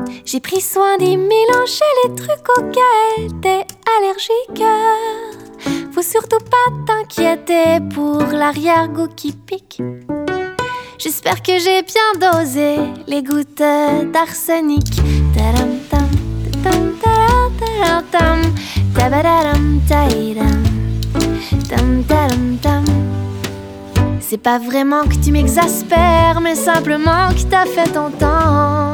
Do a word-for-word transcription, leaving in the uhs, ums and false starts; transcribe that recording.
J'ai pris soin d'y mélanger les trucs auxquels t'es allergique. Faut surtout pas t'inquiéter pour l'arrière-goût qui pique. J'espère que j'ai bien dosé les gouttes d'arsenic. Tadam tam, tam tadam tam, tabadam taïdam, tam tadam tam. C'est pas vraiment que tu m'exaspères, mais simplement que t'as fait ton temps.